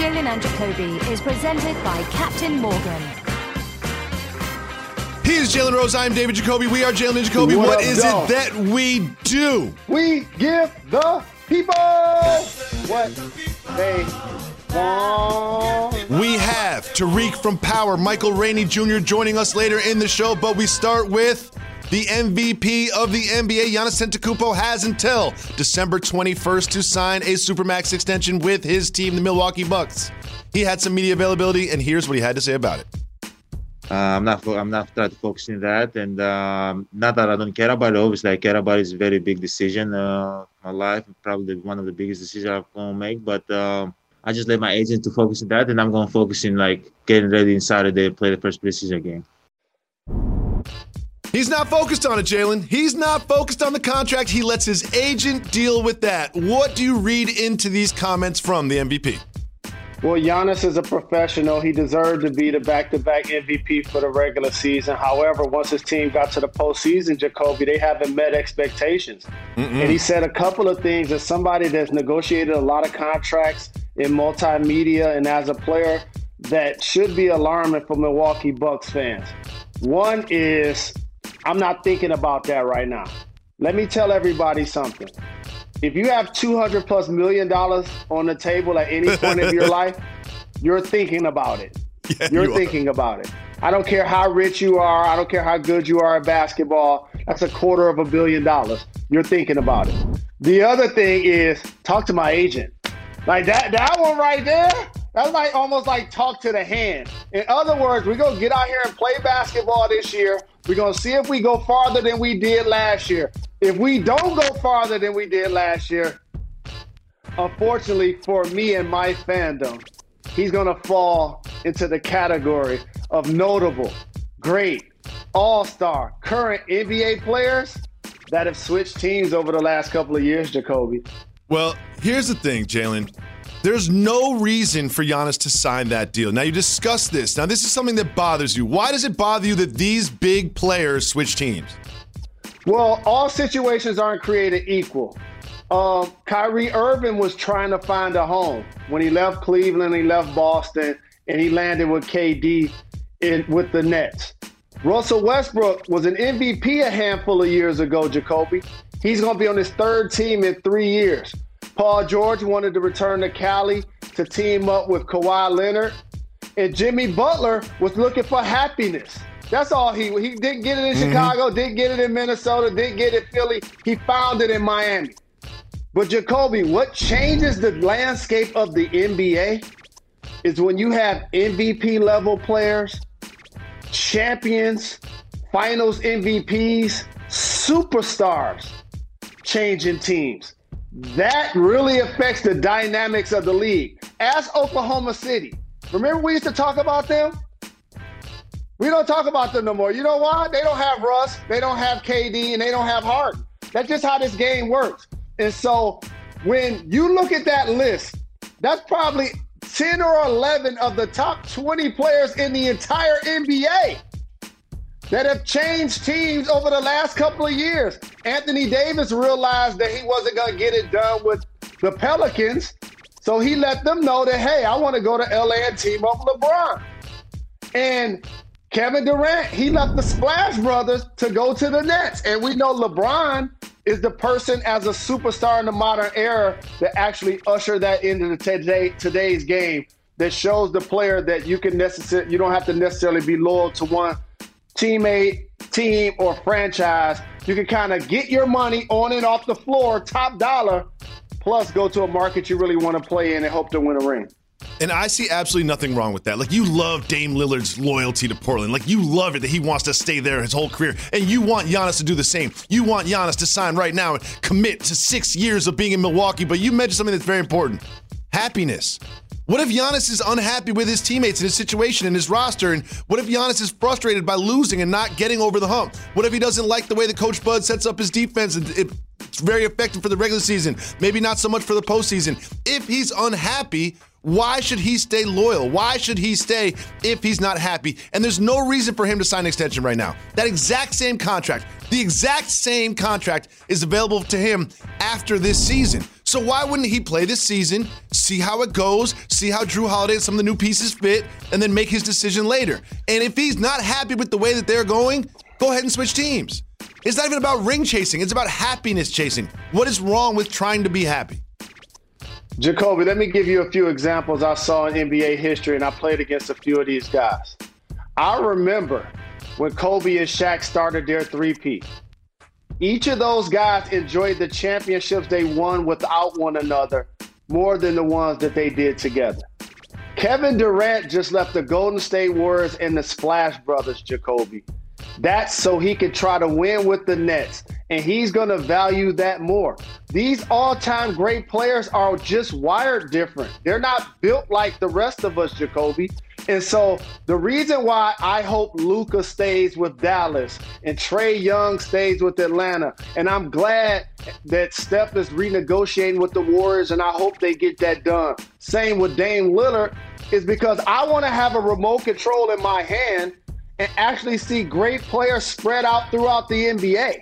Jalen and Jacoby is presented by Captain Morgan. He is Jalen Rose. I'm David Jacoby. We are Jalen and Jacoby. What is it that we do? We give the people what they want. We have Tariq from Power, Michael Rainey Jr. joining us later in the show, but we start with the MVP of the NBA. Giannis Antetokounmpo has until December 21st to sign a Supermax extension with his team, the Milwaukee Bucks. He had some media availability, and here's what he had to say about it. I'm not trying to focus on that, and not that I don't care about it. Obviously, I care about it. It's a very big decision. My life, probably one of the biggest decisions I'm going to make. But I just let my agent to focus on that, and I'm going to focus in getting ready on Saturday to play the first preseason game. He's not focused on it, Jalen. He's not focused on the contract. He lets his agent deal with that. What do you read into these comments from the MVP? Well, Giannis is a professional. He deserved to be the back-to-back MVP for the regular season. However, once his team got to the postseason, Jacoby, they haven't met expectations. And he said a couple of things as somebody that's negotiated a lot of contracts in multimedia and as a player that should be alarming for Milwaukee Bucks fans. One is, I'm not thinking about that right now. Let me tell everybody something. If you have $200+ million on the table at any point of your life, you're thinking about it. Yeah, you're thinking about it. I don't care how rich you are. I don't care how good you are at basketball. That's $250 million. You're thinking about it. The other thing is talk to my agent. Like that one right there, that's almost like talk to the hand. In other words, we're going to get out here and play basketball this year. We're going to see if we go farther than we did last year. If we don't go farther than we did last year, unfortunately for me and my fandom, he's going to fall into the category of notable, great, all-star, current NBA players that have switched teams over the last couple of years, Jacoby. Well, here's the thing, Jalen. There's no reason for Giannis to sign that deal. Now, you discussed this. Now, this is something that bothers you. Why does it bother you that these big players switch teams? Well, all situations aren't created equal. Kyrie Irving was trying to find a home. When he left Cleveland, he left Boston, and he landed with KD with the Nets. Russell Westbrook was an MVP a handful of years ago, Jacoby. He's going to be on his third team in 3 years. Paul George wanted to return to Cali to team up with Kawhi Leonard. And Jimmy Butler was looking for happiness. That's all he didn't get it in Chicago, didn't get it in Minnesota, didn't get it in Philly. He found it in Miami. But Jacoby, what changes the landscape of the NBA is when you have MVP level players, champions, finals MVPs, superstars changing teams. That really affects the dynamics of the league. Ask Oklahoma City. Remember we used to talk about them? We don't talk about them no more. You know why? They don't have Russ, they don't have KD, and they don't have Harden. That's just how this game works. And so when you look at that list, that's probably 10 or 11 of the top 20 players in the entire NBA that have changed teams over the last couple of years. Anthony Davis realized that he wasn't going to get it done with the Pelicans, so he let them know that, hey, I want to go to LA and team up with LeBron. And Kevin Durant, he left the Splash Brothers to go to the Nets. And we know LeBron is the person as a superstar in the modern era that actually ushered that into today's game, that shows the player that you don't have to necessarily be loyal to one teammate, team, or franchise. You can kind of get your money on and off the floor, top dollar, plus go to a market you really want to play in and hope to win a ring. And I see absolutely nothing wrong with that. Like, you love Dame Lillard's loyalty to Portland. Like, you love it that he wants to stay there his whole career. And you want Giannis to do the same. You want Giannis to sign right now and commit to 6 years of being in Milwaukee. But you mentioned something that's very important. Happiness. What if Giannis is unhappy with his teammates and his situation and his roster? And what if Giannis is frustrated by losing and not getting over the hump? What if he doesn't like the way that Coach Bud sets up his defense and it's very effective for the regular season, maybe not so much for the postseason? If he's unhappy, why should he stay loyal? Why should he stay if he's not happy? And there's no reason for him to sign an extension right now. That exact same contract, the exact same contract is available to him after this season. So why wouldn't he play this season, see how it goes, see how Drew Holiday and some of the new pieces fit, and then make his decision later? And if he's not happy with the way that they're going, go ahead and switch teams. It's not even about ring chasing. It's about happiness chasing. What is wrong with trying to be happy? Jacoby, let me give you a few examples I saw in NBA history, and I played against a few of these guys. I remember when Kobe and Shaq started their three-peat. Each of those guys enjoyed the championships they won without one another more than the ones that they did together. Kevin Durant just left the Golden State Warriors and the Splash Brothers, Jacoby. That's so he could try to win with the Nets, and he's going to value that more. These all-time great players are just wired different. They're not built like the rest of us, Jacoby. And so the reason why I hope Luka stays with Dallas and Trae Young stays with Atlanta, and I'm glad that Steph is renegotiating with the Warriors, and I hope they get that done. Same with Dame Lillard, is because I want to have a remote control in my hand and actually see great players spread out throughout the NBA.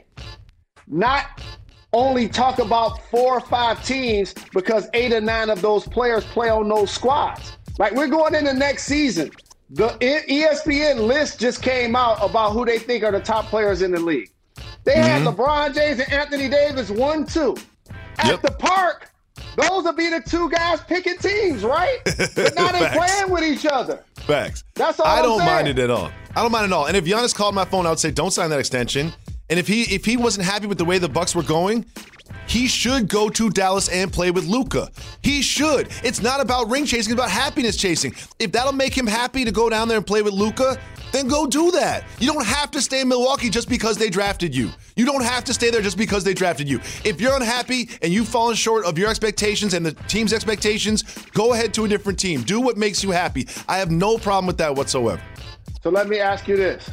Not only talk about 4 or 5 teams because 8 or 9 of those players play on those squads. Like, we're going into next season. The ESPN list just came out about who they think are the top players in the league. They had LeBron James and Anthony Davis 1, 2. At the park, those will be the 2 guys picking teams, right? But now they're playing with each other. Facts. That's all I don't saying. mind it at all. I don't mind it at all. And if Giannis called my phone, I would say, don't sign that extension. And if he wasn't happy with the way the Bucks were going, he should go to Dallas and play with Luka. He should. It's not about ring chasing, it's about happiness chasing. If that'll make him happy to go down there and play with Luka, then go do that. You don't have to stay in Milwaukee just because they drafted you. You don't have to stay there just because they drafted you. If you're unhappy and you've fallen short of your expectations and the team's expectations, go ahead to a different team. Do what makes you happy. I have no problem with that whatsoever. So let me ask you this.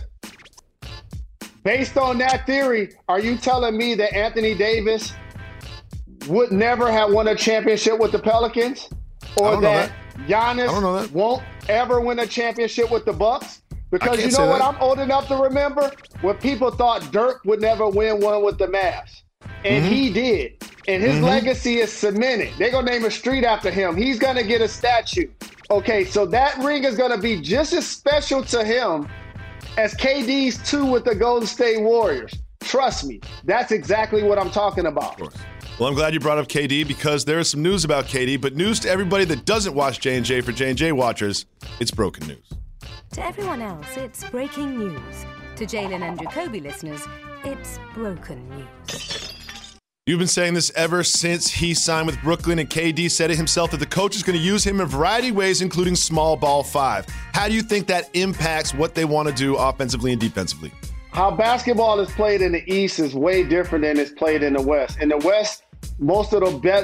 Based on that theory, are you telling me that Anthony Davis would never have won a championship with the Pelicans? Or that Giannis won't ever win a championship with the Bucks? Because you know what I'm old enough to remember? When people thought Dirk would never win one with the Mavs. And he did. And his legacy is cemented. They're going to name a street after him. He's going to get a statue. Okay, so that ring is going to be just as special to him as KD's 2 with the Golden State Warriors. Trust me, that's exactly what I'm talking about. Of course. Well, I'm glad you brought up KD because there is some news about KD, but news to everybody that doesn't watch J&J. For J&J watchers, it's broken news. To everyone else, it's breaking news. To Jalen and Jacoby listeners, it's broken news. You've been saying this ever since he signed with Brooklyn, and KD said it himself that the coach is going to use him in a variety of ways, including small ball 5. How do you think that impacts what they want to do offensively and defensively? How basketball is played in the East is way different than it's played in the West. In the West, most of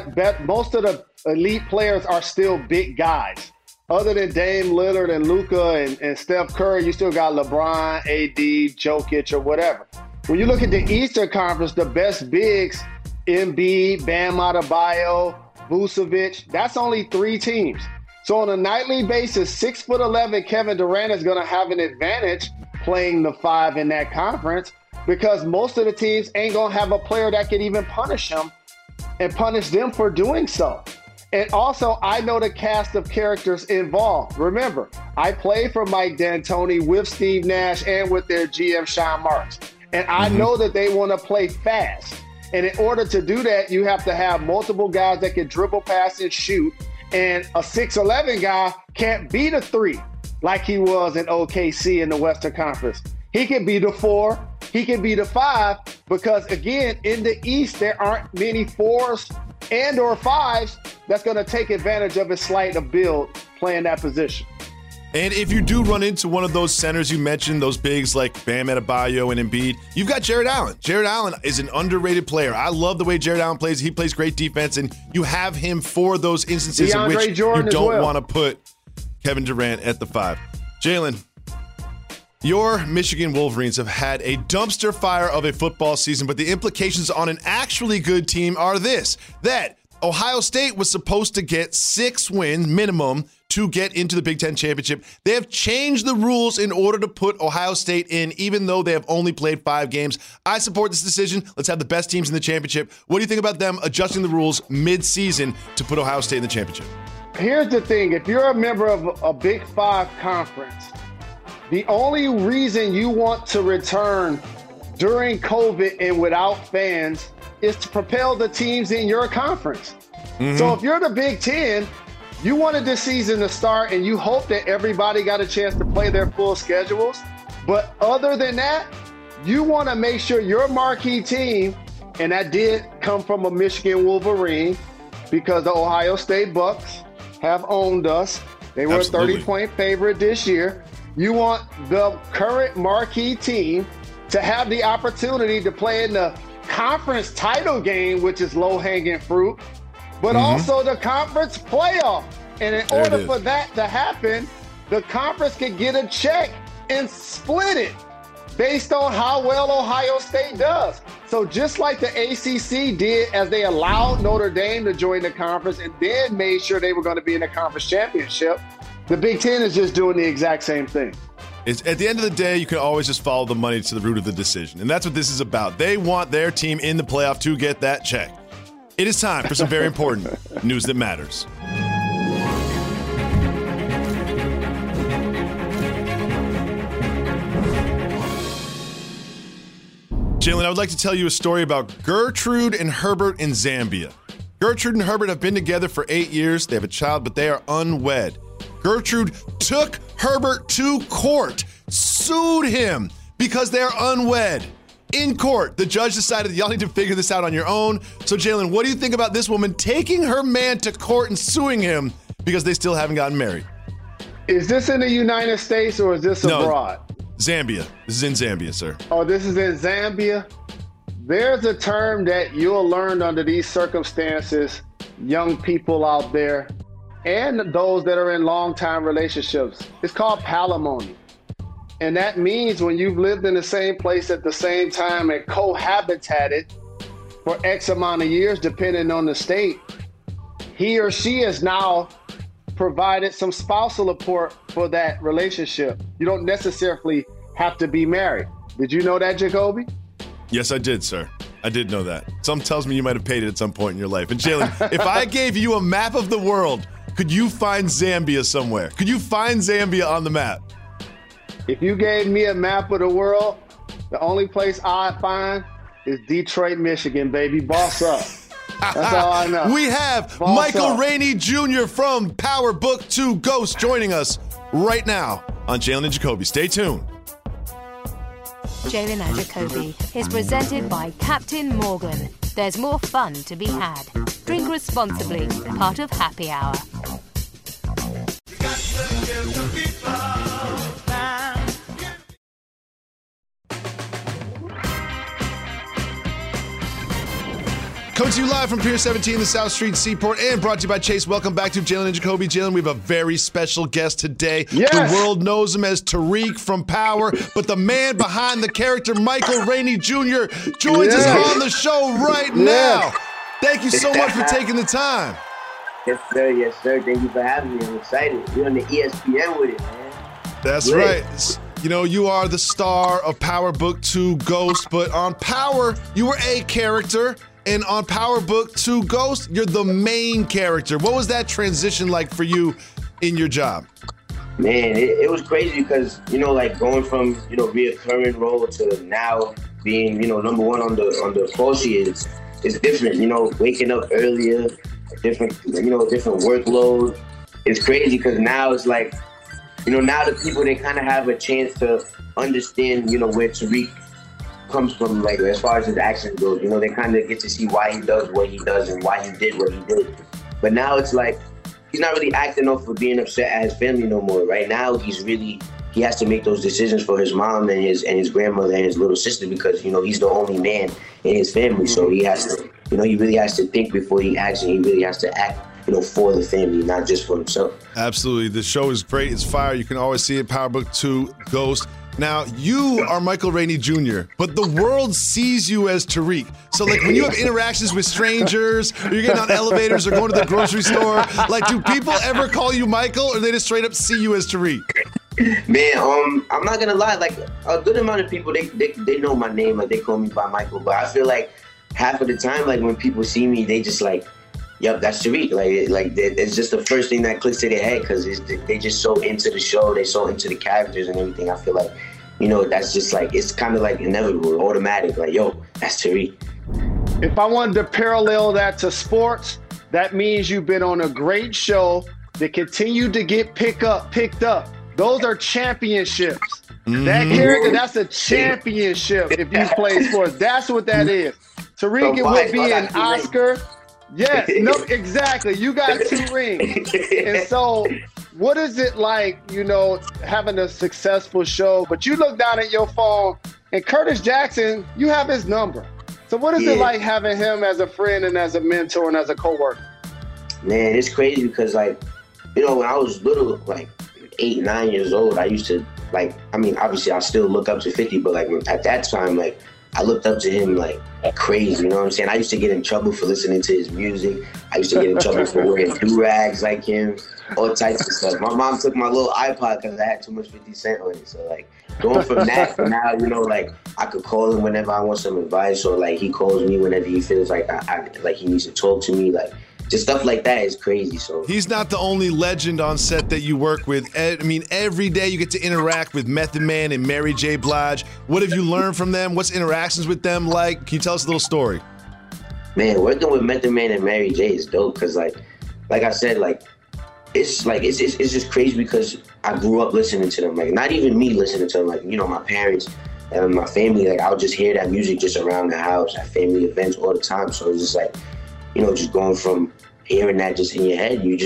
the elite players are still big guys. Other than Dame Lillard and Luka and Steph Curry, you still got LeBron, AD, Jokic, or whatever. When you look at the Eastern Conference, the best bigs, Embiid, Bam Adebayo, Vucevic, that's only 3 teams. So on a nightly basis, 6'11" Kevin Durant is going to have an advantage playing the 5 in that conference because most of the teams ain't going to have a player that can even punish him and punish them for doing so. And also, I know the cast of characters involved. Remember, I played for Mike D'Antoni with Steve Nash and with their GM, Sean Marks. And I know that they want to play fast. And in order to do that, you have to have multiple guys that can dribble, pass, and shoot. And a 6'11" guy can't be the 3 like he was in OKC in the Western Conference. He can be the 4. He can be the 5 because, again, in the East, there aren't many 4s and or 5s that's going to take advantage of his slight of build playing that position. And if you do run into one of those centers you mentioned, those bigs like Bam Adebayo and Embiid, you've got Jared Allen. Jared Allen is an underrated player. I love the way Jared Allen plays. He plays great defense, and you have him for those instances in which you don't want to put Kevin Durant at the 5. Jalen, your Michigan Wolverines have had a dumpster fire of a football season, but the implications on an actually good team are this, that Ohio State was supposed to get 6 wins minimum to get into the Big Ten championship. They have changed the rules in order to put Ohio State in, even though they have only played 5 games. I support this decision. Let's have the best teams in the championship. What do you think about them adjusting the rules mid-season to put Ohio State in the championship? Here's the thing. If you're a member of a Big 5 conference, the only reason you want to return during COVID and without fans is to propel the teams in your conference. So if you're the Big Ten, you wanted this season to start and you hope that everybody got a chance to play their full schedules. But other than that, you want to make sure your marquee team, and that did come from a Michigan Wolverine because the Ohio State Bucks have owned us. They were Absolutely. a 30-point favorite this year. You want the current marquee team to have the opportunity to play in the conference title game, which is low-hanging fruit, but also the conference playoff. And in order for that to happen, the conference can get a check and split it based on how well Ohio State does. So just like the ACC did as they allowed Notre Dame to join the conference and then made sure they were going to be in the conference championship, the Big Ten is just doing the exact same thing. It's, at the end of the day, you can always just follow the money to the root of the decision. And that's what this is about. They want their team in the playoff to get that check. It is time for some very important news that matters. Jalen, I would like to tell you a story about Gertrude and Herbert in Zambia. Gertrude and Herbert have been together for 8 years. They have a child, but they are unwed. Gertrude took Herbert to court, sued him because they're unwed. In court, the judge decided y'all need to figure this out on your own. So, Jalen, what do you think about this woman taking her man to court and suing him because they still haven't gotten married? Is this in the United States or is this abroad? Zambia. This is in Zambia, sir. Oh, this is in Zambia? There's a term that you'll learn under these circumstances, young people out there, and those that are in long-time relationships. It's called palimony. And that means when you've lived in the same place at the same time and cohabitated for X amount of years, depending on the state, he or she has now provided some spousal support for that relationship. You don't necessarily have to be married. Did you know that, Jacoby? Yes, I did, sir. I did know that. Something tells me you might have paid it at some point in your life. And Jalen, if I gave you a map of the world, could you find Zambia somewhere? Could you find Zambia on the map? If you gave me a map of the world, the only place I'd find is Detroit, Michigan, baby. Boss up. That's all I know. We have Boss Michael up. Rainey Jr. from Power Book 2 Ghost joining us right now on Jalen and Jacoby. Stay tuned. Jalen and Jacoby is presented by Captain Morgan. There's more fun to be had. Drink responsibly, part of Happy Hour. Coming to you live from Pier 17, the South Street Seaport, and brought to you by Chase. Welcome back to Jalen and Jacoby. Jalen, we have a very special guest today. Yes. The world knows him as Tariq from Power, but the man behind the character, Michael Rainey Jr., joins us on the show right now. Thank you so much for taking the time. Yes, sir. Yes, sir. Thank you for having me. I'm excited. You're on the ESPN with it, man. That's right. You know, you are the star of Power Book 2 Ghost, but on Power, you were a character. And on Power Book 2 Ghost, you're the main character. What was that transition like for you in your job? Man, it was crazy because, you know, like going from, you know, reoccurring role to now being, you know, number one on the call sheet is different. You know, waking up earlier, different workload. It's crazy because now it's like, you know, now the people, they kind of have a chance to understand, you know, where Tariq comes from, like as far as his actions go. You know, they kind of get to see why he does what he does and why he did what he did. But now it's like he's not really acting up for being upset at his family no more. Right now, he has to make those decisions for his mom and his grandmother and his little sister because, you know, he's the only man in his family. So he has to, you know, he really has to think before he acts, and he really has to act, you know, for the family, not just for himself. Absolutely. The show is great. It's fire. You can always see it, Power Book 2 Ghost. Now, you are Michael Rainey Jr., but the world sees you as Tariq. So, like, when you have interactions with strangers, or you're getting on elevators or going to the grocery store, like, do people ever call you Michael, or they just straight up see you as Tariq? Man, I'm not gonna lie. Like, a good amount of people, they know my name. Like, they call me by Michael. But I feel like half of the time, like, when people see me, they just like, yep, that's Tariq. Like it's just the first thing that clicks to their head because they just so into the show, they so into the characters and everything. I feel like, you know, that's just like, it's kind of like inevitable, automatic. Like, yo, that's Tariq. If I wanted to parallel that to sports, that means you've been on a great show that continued to get picked up. Those are championships. That character, that's a championship if you play sports. That's what that is. Tariq, it would be an Oscar. Yes, no, exactly. You got 2 rings. And so what is it like, you know, having a successful show, but you look down at your phone and Curtis Jackson, you have his number. So what is it like having him as a friend and as a mentor and as a coworker? Man, it's crazy because, like, you know, when I was little, like 8, 9 years old, I used to, like, I mean, obviously I still look up to 50, but like at that time, like, I looked up to him like crazy, you know what I'm saying? I used to get in trouble for listening to his music. I used to get in trouble for wearing do-rags like him, all types of stuff. My mom took my little iPod because I had too much 50 Cent on it. So, like, going from that to now, you know, like, I could call him whenever I want some advice, or like he calls me whenever he feels like like he needs to talk to me. Like, just stuff like that is crazy. So he's not the only legend on set that you work with. I mean, every day you get to interact with Method Man and Mary J. Blige. What have you learned from them? What's interactions with them like? Can you tell us a little story? Man, working with Method Man and Mary J. is dope because, like I said, like, it's just crazy because I grew up listening to them. Like, not even me listening to them. Like, you know, my parents and my family. Like, I would just hear that music just around the house at family events all the time. So it's just like, you know, just going from hearing that just in your head, you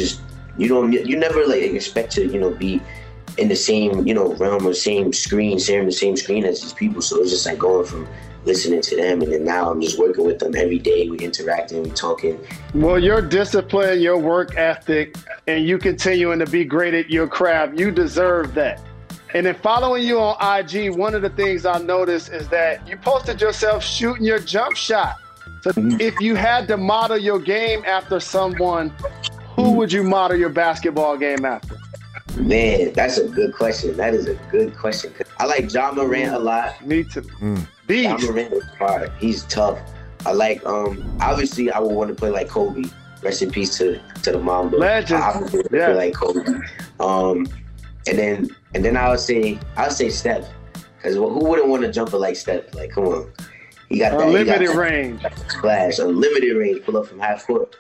never like expect to, you know, be in the same, you know, realm or sharing the same screen as these people. So it's just like going from listening to them, and then now I'm just working with them every day. We interacting, we talking. Well, your discipline, your work ethic, and you continuing to be great at your craft, you deserve that. And then following you on IG, one of the things I noticed is that you posted yourself shooting your jump shot. So if you had to model your game after someone, who would you model your basketball game after? Man, that's a good question. That is a good question. I like Ja Morant a lot. Me too. Beast. Ja Morant is hard. He's tough. I like, obviously I would want to play like Kobe. Rest in peace to the Mamba. Legend. I would play like Kobe. And then I would say Steph. Because who wouldn't want to jump like Steph? Like, come on. He got that unlimited range. Splash, unlimited range, pull up from half court.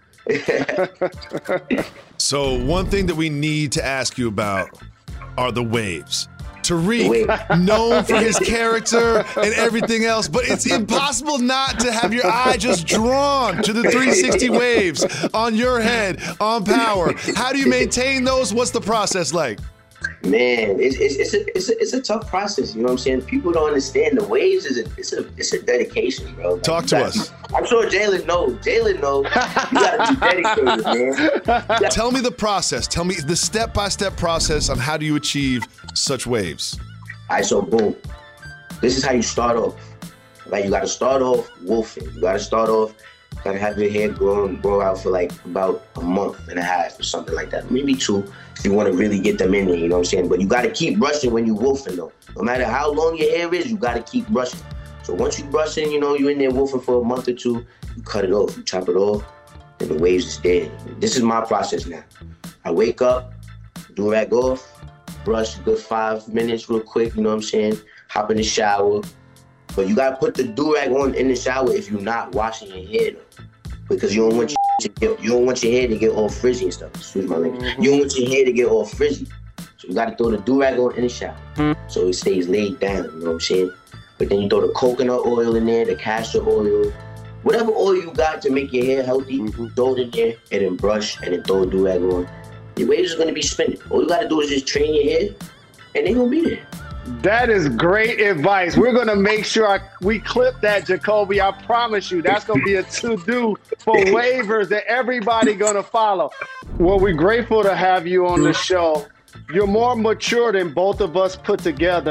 So one thing that we need to ask you about are the waves. Tariq, known for his character and everything else, but it's impossible not to have your eye just drawn to the 360 waves on your head, on Power. How do you maintain those? What's the process like? Man, it's a tough process. You know what I'm saying? People don't understand the waves. It's a dedication, bro. Talk to us. I'm sure Jalen knows. You gotta be dedicated, man. Tell me the process. Tell me the step-by-step process on how do you achieve such waves. All right, so boom. This is how you start off. Like, you gotta start off wolfing. You gotta start off, gotta have your hair grow out for like about a month and a half or something like that. Maybe 2. If you want to really get them in there, you know what I'm saying? But you got to keep brushing when you wolfing, though. No matter how long your hair is, you got to keep brushing. So once you brushing, you know, you're in there wolfing for a month or 2, you cut it off, you chop it off, and the waves is dead. This is my process now. I wake up, do-rag off, brush a good 5 minutes real quick, you know what I'm saying? Hop in the shower. But you got to put the do-rag on in the shower if you're not washing your hair, though. Because you don't want your hair to get all frizzy and stuff. Excuse my language. You don't want your hair to get all frizzy. So you got to throw the do-rag on in the shower so it stays laid down, you know what I'm saying? But then you throw the coconut oil in there, the castor oil, whatever oil you got to make your hair healthy, throw it in there and then brush and then throw a do-rag on. Your waves are going to be spinning. All you got to do is just train your hair and they're going to be there. That is great advice. We're going to make sure we clip that, Jacoby. I promise you, that's going to be a to-do for waivers that everybody going to follow. Well, we're grateful to have you on the show. You're more mature than both of us put together.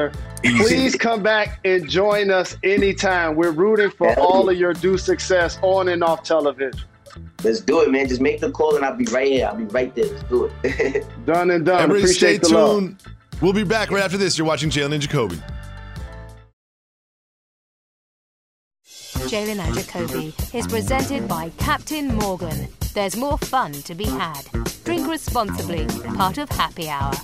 Please come back and join us anytime. We're rooting for all of your due success on and off television. Let's do it, man. Just make the call and I'll be right here. I'll be right there. Let's do it. Done and done. Everybody Appreciate stay the love. tuned. We'll be back right after this. You're watching Jalen and Jacoby. Jalen and Jacoby is presented by Captain Morgan. There's more fun to be had. Drink responsibly. Part of Happy Hour.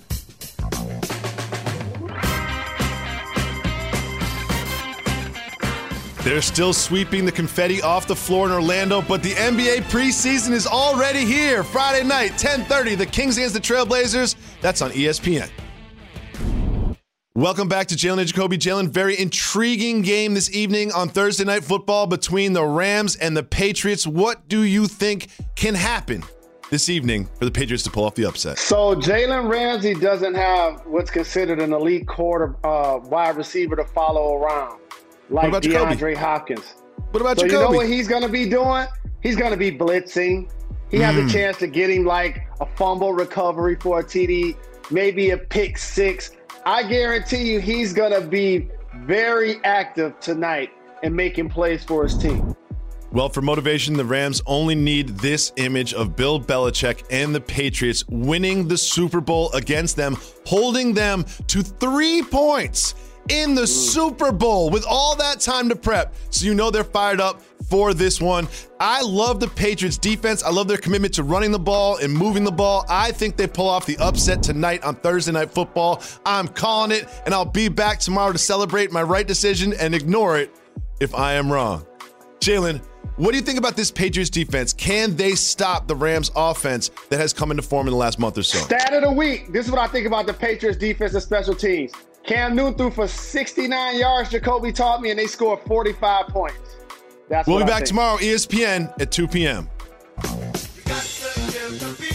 They're still sweeping the confetti off the floor in Orlando, but the NBA preseason is already here. Friday night, 10:30, the Kings against the Trailblazers. That's on ESPN. Welcome back to Jalen and Jacoby. Jalen, very intriguing game this evening on Thursday Night Football between the Rams and the Patriots. What do you think can happen this evening for the Patriots to pull off the upset? So Jalen Ramsey doesn't have what's considered an elite wide receiver to follow around, like DeAndre Hopkins. What about Jacoby? Jacoby? You know what he's going to be doing? He's going to be blitzing. He has a chance to get him like a fumble recovery for a TD, maybe a pick six. I guarantee you he's going to be very active tonight and making plays for his team. Well, for motivation, the Rams only need this image of Bill Belichick and the Patriots winning the Super Bowl against them, holding them to 3 points in the Super Bowl with all that time to prep. So you know they're fired up for this one. I love the Patriots defense. I love their commitment to running the ball and moving the ball. I think they pull off the upset tonight on Thursday Night Football. I'm calling it, and I'll be back tomorrow to celebrate my right decision and ignore it if I am wrong. Jalen, what do you think about this Patriots defense? Can they stop the Rams offense that has come into form in the last month or so? Stat of the week. This is what I think about the Patriots defense and special teams. Cam Newton threw for 69 yards, Jacoby taught me, and they scored 45 points. We'll be back tomorrow, ESPN at 2 p.m.